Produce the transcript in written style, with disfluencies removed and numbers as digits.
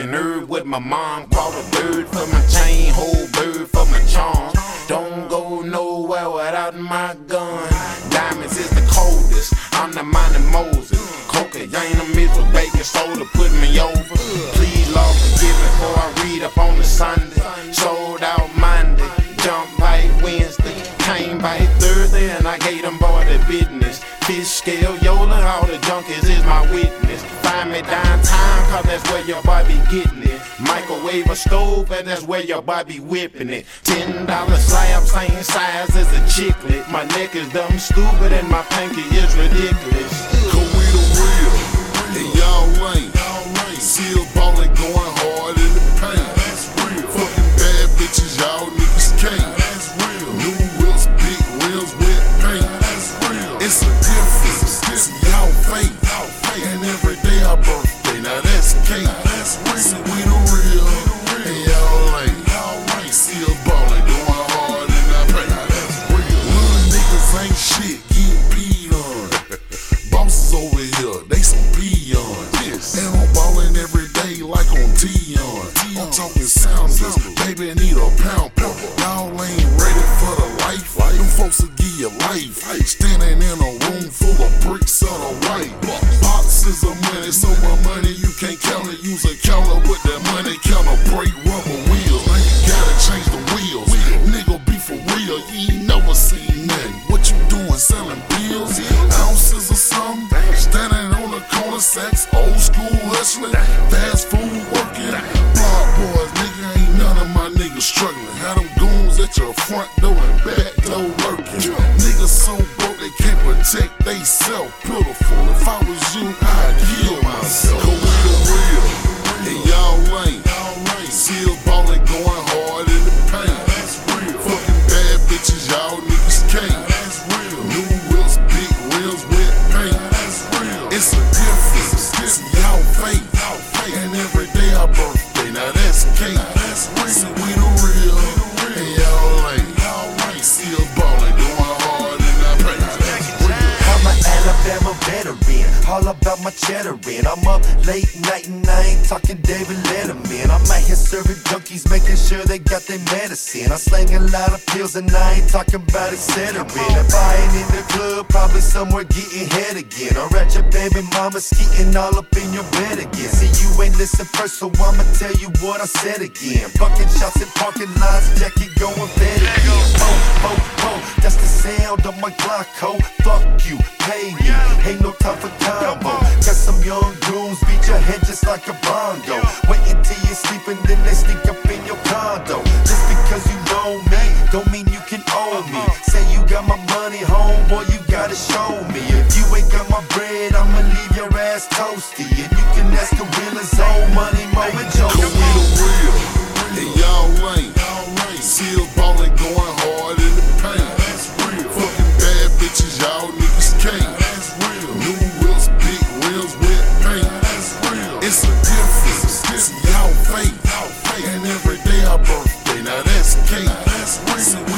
a nerd with my mom. Bought a bird for my chain, whole bird for my charm. Don't go nowhere without my gun. Diamonds is the coldest, I'm the mind of Moses. Cocaine, I'm mixed with baking soda, put me over. Please, Lord, forgive me before I read up on the Sunday. Sold out Monday, jumped by Wednesday, came by Thursday, and I gave them boy the business. Fish scale, Yola, all the junkies is my witness. Find me downtown, cause that's where your boy be getting it. Microwave a stove, and that's where your boy be whipping it. $10 slab, same size as a chiclet. My neck is dumb stupid, and my pinky is ridiculous. Cause we the real, and y'all ain't. Still ballin', going hard in the paint. Fucking bad bitches, y'all niggas can't. New wheels, big wheels, wet paint. It's a difference, it's y'all fake. And every day our birthday, now that's cake. So we the real, and y'all ain't. Still ballin', going hard in the paint. Little niggas ain't shit, getting peed on. Bosses over here, they some peons. And I'm ballin' every day like on Tion. I'm talking soundless, baby need a pound pump. Y'all ain't ready for the life. Them folks will give you life. Standing in a room full of bricks of the white. Boxes of money, so much money you can't count it. Use a counter with that money counter, break rubber wheels. Now you gotta change the wheels. Nigga be for real, you ain't never seen nothing. What you doing, selling bills? Ounces or something? Standing on the corner, sex, old school hustling, fast food working. Block boys, nigga, ain't none of my niggas struggling. Had them goons at your front door and back door lurking. Niggas so broke they can't protect they self. Pitiful, if I was you, I'd kill myself. Cause we the real, and y'all ain't. Still ballin', going hard in the paint. Fucking bad bitches, y'all niggas can't. New wheels, big wheels, wet paint. It's a difference, it's y'all fake. And every day our birthday, now that's cake. So we the real, and y'all ain't. Still ballin', going hard in the paint. I'm an Alabama veteran, all about my cheddar in. I'm up late night and I ain't talking David Letterman. I'm out here serving junkies, making sure they got their medicine. I slang a lot of pills and I ain't talking about Excedrin. If I ain't in the club, probably somewhere getting head again. Or at your baby mama skeeting all up in your bed again. See, you ain't listen first, so I'ma tell you what I said again. Bucking shots in parking lots, Jackie going fed again. That's the sound of my Glocko. Fuck you, pay me, ain't no time for combo. Got some young goons, beat your head just like a bongo. Wait until you're sleeping, then they sneak up in your condo. Just because you know me, don't mean you can own me. Say you got my money, homeboy, you gotta show me. If you ain't got my bread, I'ma leave your ass toasty. And you can ask the realest old money, Mo and Joe. Cause we the real, and y'all ain't. Still ballin', going hard in the paint. Fucking bad bitches, y'all niggas can't. New wheels, big wheels, wet paint. It's a difference, it's y'all fake. And every day our birthday, now that's cake.